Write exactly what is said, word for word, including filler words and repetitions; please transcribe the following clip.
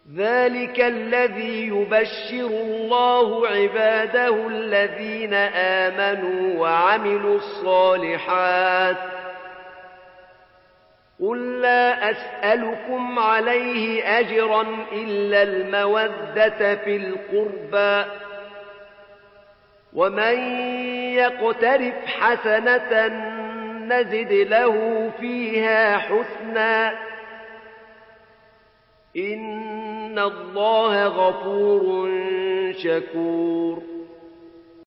ذلك الذي يبشر الله عباده الذين آمنوا وعملوا الصالحات قل لا أسألكم عليه أجرا إلا المودة في القربى ومن يقترف حسنة نزد له فيها حسنا إن الله غفور شكور